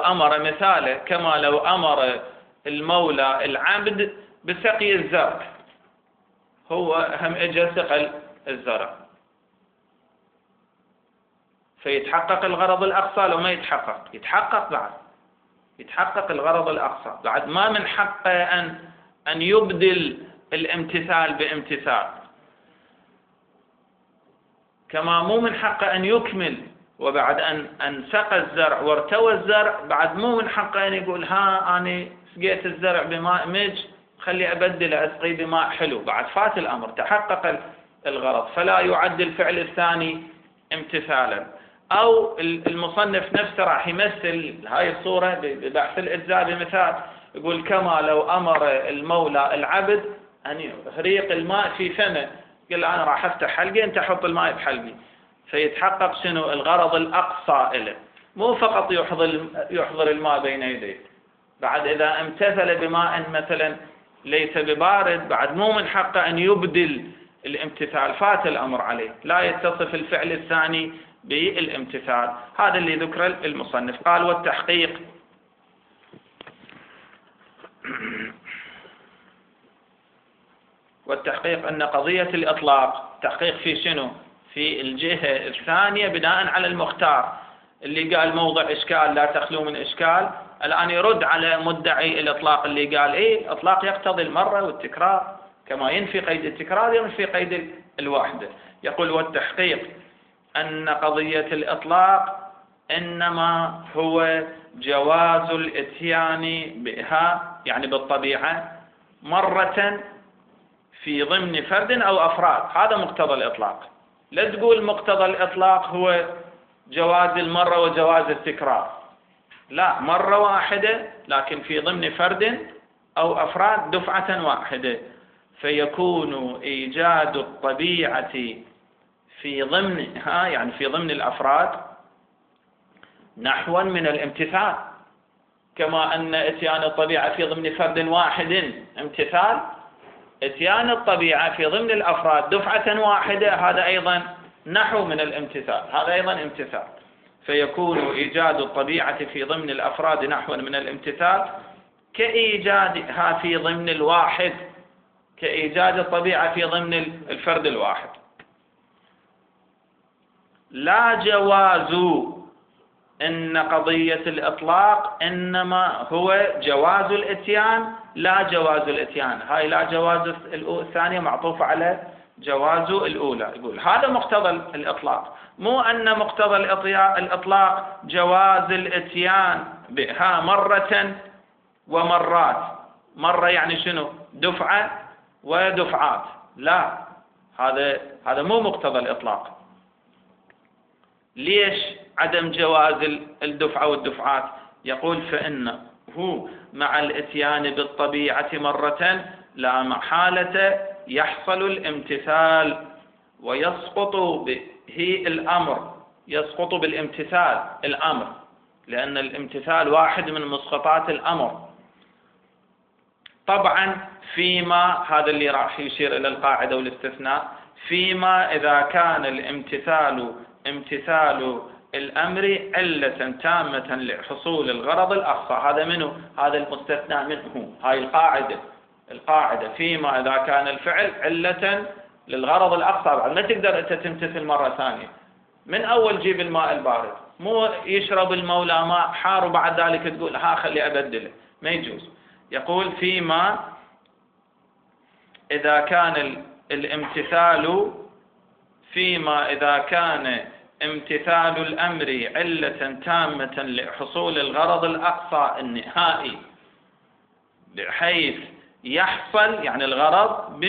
أمر المولى العبد بسقي الزرع، هو هم اجى سقى الزرع، فيتحقق الغرض الأقصى لو ما يتحقق الغرض الأقصى. بعد ما من حقه أن يبدل الامتثال بامتثال، كما مو من حقه أن يكمل وبعد أن سقى الزرع وارتوى الزرع، بعد مو من حقه أن يقول أنا سقيت الزرع بماء مج خلي أبدل أسقي بماء حلو. بعد فات الأمر، تحقق الغرض، فلا يعد الفعل الثاني امتثالا. أو المصنف نفسه راح يمثل هاي الصورة ببحث الإجزاء بمثال، يقول كما لو أمر المولى العبد أن يهريق الماء في فمه، قال أنا راح أفتح حلقي أنت حط الماء بحلقي، فيتحقق شنو الغرض الأقصى له، مو فقط يحضر الماء بين يديه. بعد إذا امتثل بماء مثلا ليس ببارد، بعد مو من حقه أن يبدل الامتثال، فات الأمر عليه، لا يتصف الفعل الثاني بالامتثال. هذا اللي ذكر المصنف. قال والتحقيق أن قضية الإطلاق تحقيق في شنو؟ في الجهة الثانية بناء على المختار، اللي قال موضع إشكال لا تخلو من إشكال، الآن يرد على مدعي الإطلاق اللي قال إطلاق يقتضي المرة والتكرار، كما ينفي قيد التكرار ينفي قيد الوحدة. يقول والتحقيق أن قضية الإطلاق إنما هو جواز الإتيان بها يعني بالطبيعة مرة في ضمن فرد أو أفراد. هذا مقتضى الإطلاق. لا تقول مقتضى الإطلاق هو جواز المرة وجواز التكرار، لا، مرة واحدة لكن في ضمن فرد أو أفراد دفعة واحدة، فيكون إيجاد الطبيعة في ضمنها يعني في ضمن الأفراد نحوا من الامتثال، كما أن إتيان الطبيعة في ضمن فرد واحد امتثال، إتيان الطبيعة في ضمن الأفراد دفعة واحدة هذا أيضا نحو من الامتثال، هذا أيضا امتثال. فيكون إيجاد الطبيعة في ضمن الأفراد نحوا من الامتثال كإيجادها في ضمن الواحد، كإيجاد الطبيعة في ضمن الفرد الواحد. لا جواز إن قضية الإطلاق إنما هو جواز الإتيان لا جواز الإتيان. هاي لا جواز الثانية معطوفة على جواز الأولى. يقول هذا مقتضى الإطلاق، مو أن مقتضى الإطلاق جواز الإتيان بها مرة ومرات. مرة يعني شنو؟ دفعة ودفعات. لا، هذا مو مقتضى الإطلاق. ليش عدم جواز الدفعة والدفعات؟ يقول فإنه مع الإتيان بالطبيعة مرة لا محالة يحصل الامتثال ويسقط به الأمر، يسقط بالامتثال الأمر، لأن الامتثال واحد من مسقطات الأمر. طبعا فيما هذا اللي راح يشير إلى القاعدة والاستثناء، فيما إذا كان الامتثال امتثال الأمر علة تامة لحصول الغرض الأقصى. هذا منه؟ هذا المستثنى منه. هاي القاعدة فيما إذا كان الفعل علة للغرض الأقصى. بعد ما تقدر أنت تمتثل مرة ثانية. من أول جيب الماء البارد، مو يشرب المولى ماء حار وبعد ذلك تقول خلي أبدله، ما يجوز. يقول فيما إذا كان الامتثال، فيما إذا كان امتثال الأمر علة تامة لحصول الغرض الأقصى النهائي، بحيث يحصل يعني الغرض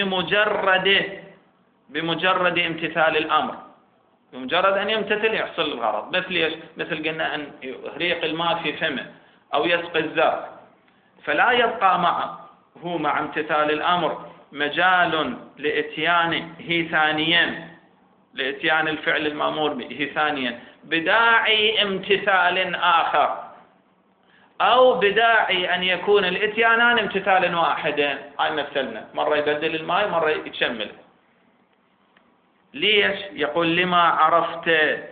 بمجرد امتثال الأمر، بمجرد أن يمتثل يحصل الغرض. مثل ليش؟ مثل قلنا أن يهريق الماء في فمه أو يسقي الزرع، فلا يبقى مع امتثال الأمر مجال لإتيانه ثانيا، لإتيان الفعل المأمور به ثانيا بداعي امتثال آخر، أو بداعي أن يكون الإتيانان امتثالا واحدا. هاي مثلنا، مرة يبدل الماء مرة يتشمل. ليش؟ يقول لما عرفت.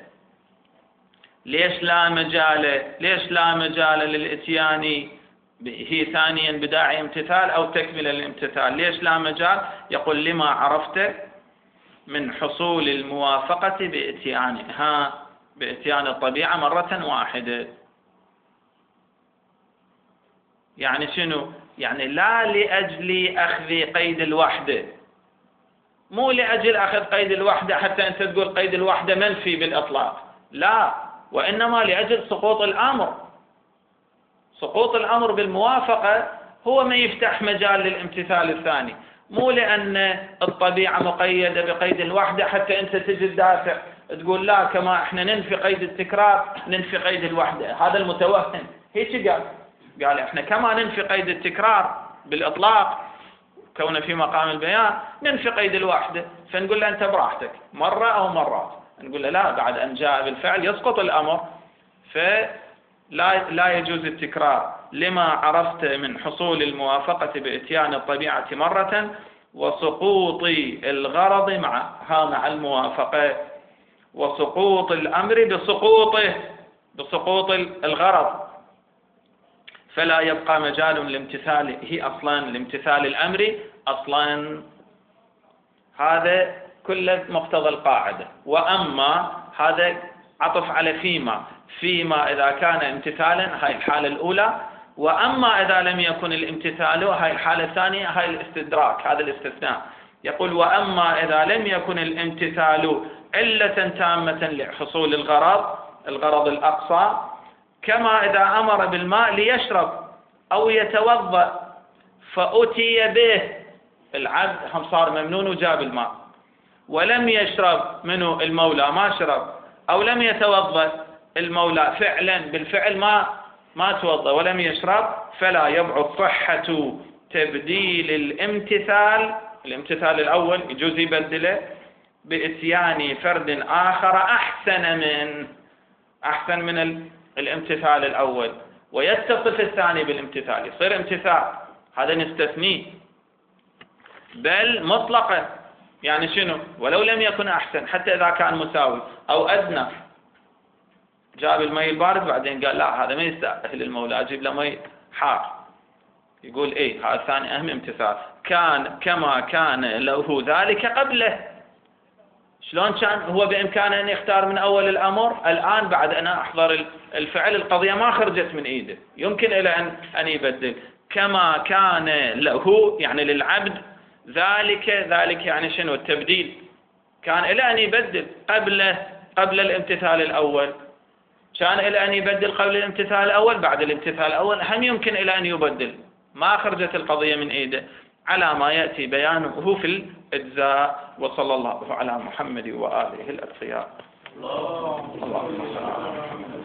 ليش لا مجال للإتيان به ثانيا بداعي امتثال أو تكمل الامتثال؟ ليش لا مجال؟ يقول لما عرفت من حصول الموافقة بإتيان الطبيعة مرة واحدة. يعني شنو؟ يعني لا لأجل أخذ قيد الوحدة، مو لأجل أخذ قيد الوحدة حتى أنت تقول قيد الوحدة منفي بالإطلاق، لا، وإنما لأجل سقوط الأمر. سقوط الأمر بالموافقة هو ما يفتح مجال للامتثال الثاني، مو لأن الطبيعة مقيدة بقيد الوحدة حتى أنت تجي تدافع تقول لا، كما احنا ننفي قيد التكرار ننفي قيد الوحدة. هذا المتوهم هيك قال احنا كما ننفي قيد التكرار بالإطلاق كونه في مقام البيان ننفي قيد الوحدة، فنقول له أنت براحتك مرة أو مرات. نقول له لا، بعد أن جاء بالفعل يسقط الأمر، فلا يجوز التكرار لما عرفت من حصول الموافقة بإتيان الطبيعة مرة وسقوط الغرض مع الموافقة، وسقوط الأمر بسقوط الغرض، فلا يبقى مجال لامتثاله أصلا، لامتثال الأمر أصلا. هذا كله مقتضى القاعدة. وأما هذا عطف على فيما إذا كان امتثالا، هاي الحالة الأولى، وأما إذا لم يكن الامتثال، هاي الحالة الثانية، هاي الاستدراك، هذا الاستثناء. يقول وأما إذا لم يكن الامتثال علة تامة لحصول الغرض الأقصى، كما إذا أمر بالماء ليشرب أو يتوضأ فأتي به، العبد هم صار ممنون وجاب الماء، ولم يشرب منه المولى، ما شرب، أو لم يتوضأ المولى فعلا بالفعل ما توضأ ولم يشرب، فلا يبعد صحة تبديل الامتثال الأول، يجوز يبدله بإتيان فرد آخر أحسن من الامتثال الأول، ويتصف الثاني بالامتثال، يصير امتثال، هذا نستثنيه، بل مطلقا. يعني شنو؟ ولو لم يكن أحسن، حتى إذا كان مساوي أو أدنى، جاب المي البارد بعدين قال لا هذا ما يستاهل المولى، أجيب له مي حار، يقول إيه هذا الثاني أهم امتثال، كما كان له ذلك قبله. شلون كان هو بإمكانه أن يختار من أول الأمر، الآن بعد أن أحضر الفعل القضية ما خرجت من إيده، يمكن إلى أن يبدل. كما كان له يعني للعبد ذلك يعني شنو؟ التبديل، كان إلى أن يبدل قبل الامتثال الأول، كان إلى أن يبدل قبل الامتثال الأول، بعد الامتثال الأول هم يمكن إلى أن يبدل، ما خرجت القضية من إيده، على ما يأتي بيانه في الإجزاء. وصلى الله على محمد وآله الأتقياء. اللهم صل على محمد.